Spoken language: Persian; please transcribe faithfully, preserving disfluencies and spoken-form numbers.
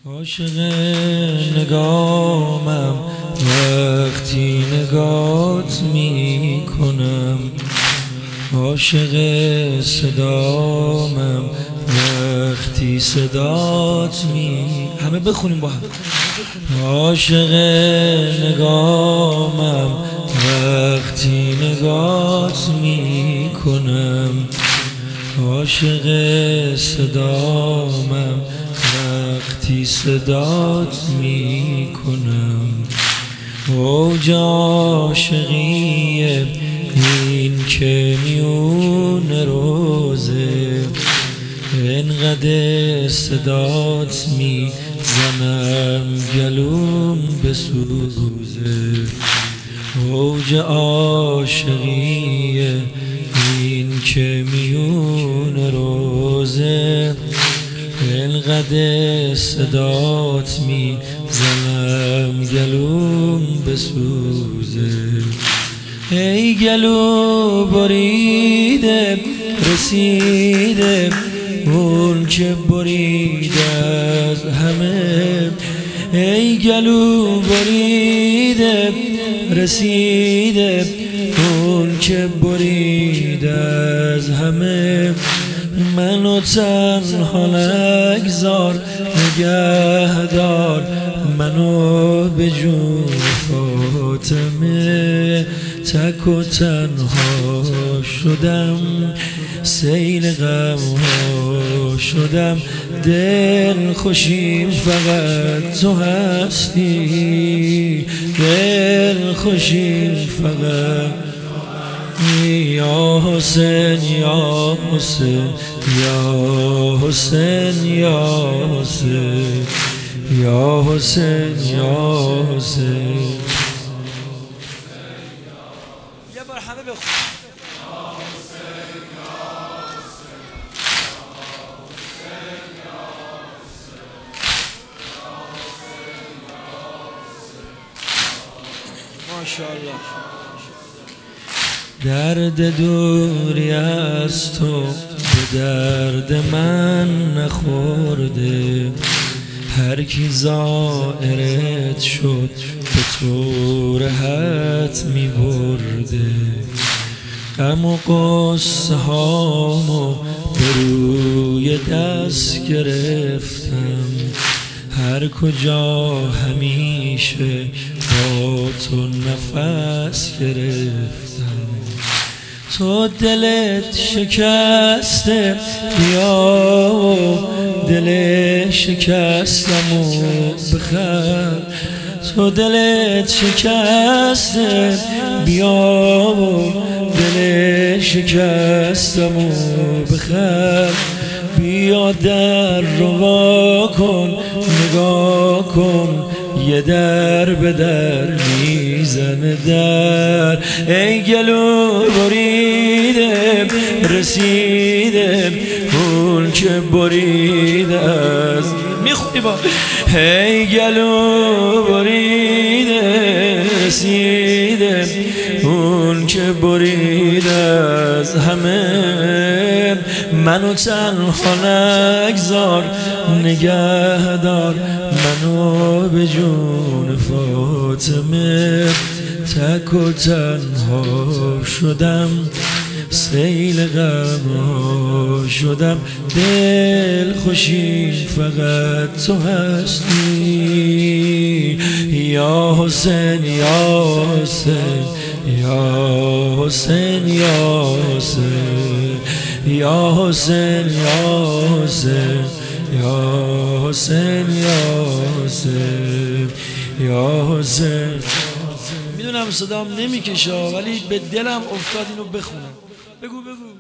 عاشق نگامم وقتی نگات می کنم، عاشق صدامم وقتی صدات می همه بخونیم با هم. عاشق نگامم وقتی نگات می کنم، عاشق صدامم وقتی صدات می کنم. اوج عاشقیه این که میون روزه، انقدر صدات می زنم گلوم بسوزه. اوج عاشقیه این که میون روزه، انقدر صدات می زنم گلوم بسوزه. ای گلو بریده رسیده اون که برید از همه، ای گلو بریده رسیده اون که برید از همه. منو تنها نگذار نگهدار، منو به جون فاطمه. تک و تنها شدم سیل غم ها شدم، دل خوشیم فقط تو هستی، دل خوشیم فقط. یا حسین یا حسین یا حسین یا حسین یا حسین یا حسین. یه بار همه بخون. ماشاءالله. درد دوری از تو به درد من نخورده، هر کی زائرت شد به تو راحت می برده. غم و قصه هامو به روی دست گرفتم، هر کجا همیشه با تو نفس گرفتم. تو دلت شکسته بیا و دل شکستمو بخر، تو دلت شکسته بیا و دل شکستمو بخر. بیا در رو وا کن نگاه کن، یه در به در میزنه در. ای گلو بریده رسیده اون که بریده از میخونی با. ای گلو بریده رسیده اون که بریده از همه. منو تنها نگذار نگهدار، منو به جون فاطمه. تک و تنها شدم سیل غم ها شدم، دل خوشی فقط تو هستی. یا حسین یا حسین یا حسین یا حسین یا حسین یا حسین یا حسین یا حسین یا حسین. میدونم صدام نمیکشه ولی به دلم افتاد اینو بخونم. بگو بگو.